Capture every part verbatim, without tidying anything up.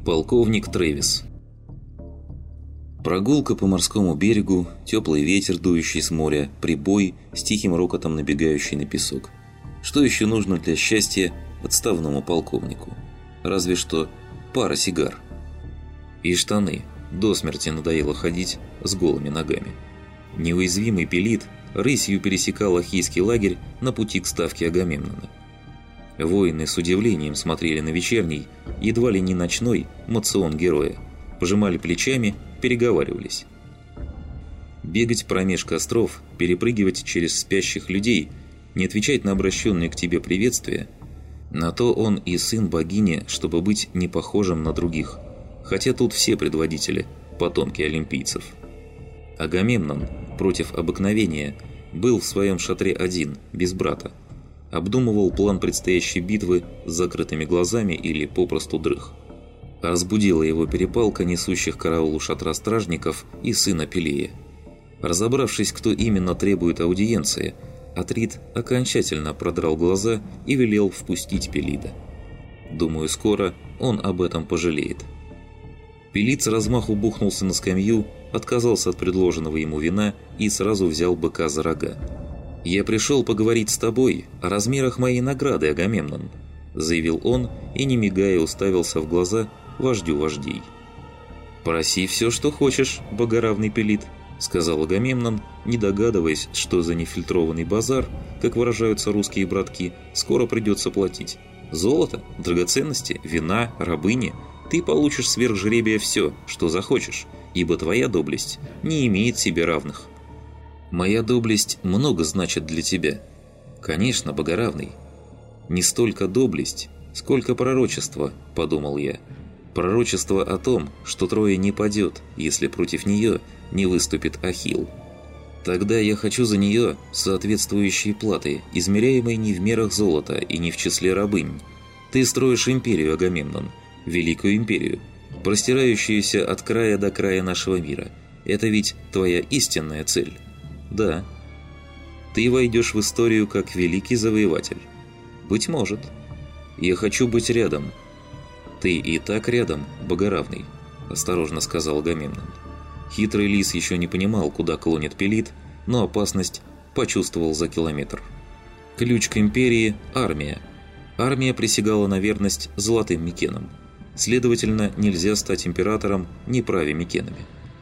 Полковник Трэвис. Прогулка по морскому берегу, теплый ветер, дующий с моря, прибой с тихим рокотом набегающий на песок. Что еще нужно для счастья отставному полковнику? Разве что пара сигар. И штаны. До смерти надоело ходить с голыми ногами. Неуязвимый Пелит рысью пересекал Ахейский лагерь на пути к ставке Агамемнона. Воины с удивлением смотрели на вечерний, едва ли не ночной, мацион героя, пожимали плечами, переговаривались. Бегать промеж костров, перепрыгивать через спящих людей, не отвечать на обращенные к тебе приветствия – на то он и сын богини, чтобы быть не похожим на других, хотя тут все предводители – потомки олимпийцев. Агамемнон, против обыкновения, был в своем шатре один, без брата. Обдумывал план предстоящей битвы с закрытыми глазами или попросту дрых. Разбудила его перепалка несущих караул у шатра стражников и сына Пелея. Разобравшись, кто именно требует аудиенции, Атрид окончательно продрал глаза и велел впустить Пелида. Думаю, скоро он об этом пожалеет. Пелид с размаху бухнулся на скамью, отказался от предложенного ему вина и сразу взял быка за рога. «Я пришел поговорить с тобой о размерах моей награды, Агамемнон», заявил он и, не мигая, уставился в глаза вождю вождей. «Проси все, что хочешь, богоравный Пелид», сказал Агамемнон, не догадываясь, что за нефильтрованный базар, как выражаются русские братки, скоро придется платить. Золото, драгоценности, вина, рабыни – ты получишь сверх жребия все, что захочешь, ибо твоя доблесть не имеет себе равных. Моя доблесть много значит для тебя. Конечно, богоравный. Не столько доблесть, сколько пророчество, подумал я. Пророчество о том, что Троя не падет, если против нее не выступит Ахилл. Тогда я хочу за нее соответствующие платы, измеряемые не в мерах золота и не в числе рабынь. Ты строишь империю, Агамемнон, великую империю, простирающуюся от края до края нашего мира. Это ведь твоя истинная цель. Да. Ты войдешь в историю как великий завоеватель. Быть может. Я хочу быть рядом. Ты и так рядом, богоравный, осторожно сказал Агамемнон. Хитрый лис еще не понимал, куда клонит Пелид, но опасность почувствовал за километр. Ключ к империи – армия. Армия присягала на верность золотым Микенам. Следовательно, нельзя стать императором, не правя Микенами.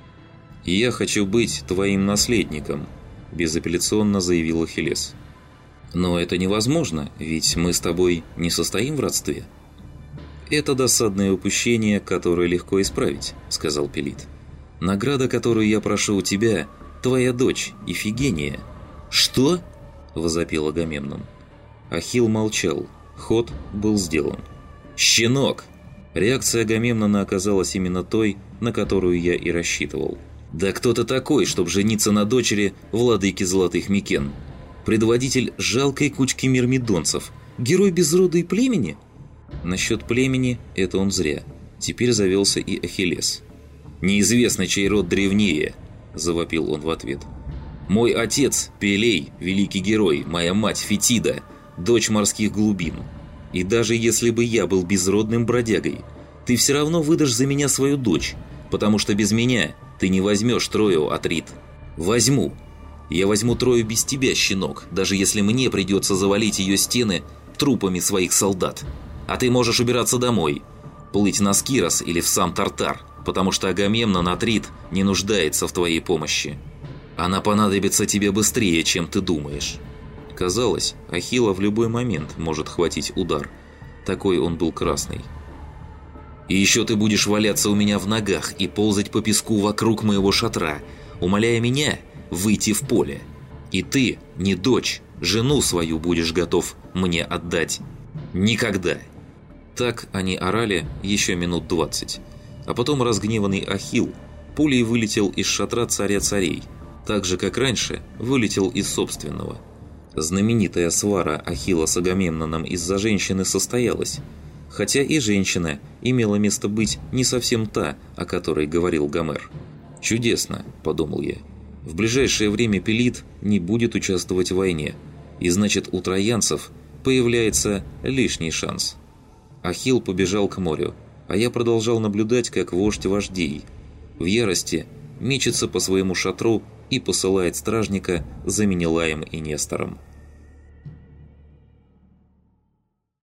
«Я хочу быть твоим наследником», – безапелляционно заявил Ахиллес. «Но это невозможно, ведь мы с тобой не состоим в родстве». «Это досадное упущение, которое легко исправить», – сказал Пелид. «Награда, которую я прошу у тебя, твоя дочь, Ифигения». «Что?» – возопил Агамемнон. Ахилл молчал, ход был сделан. «Щенок!» Реакция Агамемнона оказалась именно той, на которую я и рассчитывал. «Да кто ты такой, чтоб жениться на дочери владыки Золотых Микен? Предводитель жалкой кучки мирмидонцев? Герой без рода и племени?» Насчет племени это он зря. Теперь завелся и Ахиллес. «Неизвестно, чей род древнее», – завопил он в ответ. «Мой отец – Пелей, великий герой, моя мать – Фетида, дочь морских глубин. И даже если бы я был безродным бродягой, ты все равно выдашь за меня свою дочь, потому что без меня ты не возьмешь Трою, Атрид. Возьму. Я возьму Трою без тебя, щенок, даже если мне придется завалить ее стены трупами своих солдат. А ты можешь убираться домой, плыть на Скирос или в сам Тартар, потому что Агамемнон, Атрид, не нуждается в твоей помощи. Она понадобится тебе быстрее, чем ты думаешь». Казалось, Ахилла в любой момент может хватить удар. Такой он был красный. «И еще ты будешь валяться у меня в ногах и ползать по песку вокруг моего шатра, умоляя меня выйти в поле. И ты, не дочь, жену свою будешь готов мне отдать. Никогда!» Так они орали еще минут двадцать. А потом разгневанный Ахилл пулей вылетел из шатра царя царей, так же, как раньше вылетел из собственного. Знаменитая свара Ахилла с Агамемноном из-за женщины состоялась, хотя и женщина имела место быть не совсем та, о которой говорил Гомер. «Чудесно», – подумал я. «В ближайшее время Пелид не будет участвовать в войне, и значит, у троянцев появляется лишний шанс». Ахилл побежал к морю. а я продолжал наблюдать, как вождь вождей в ярости мечется по своему шатру и посылает стражника за Менелаем и Нестором.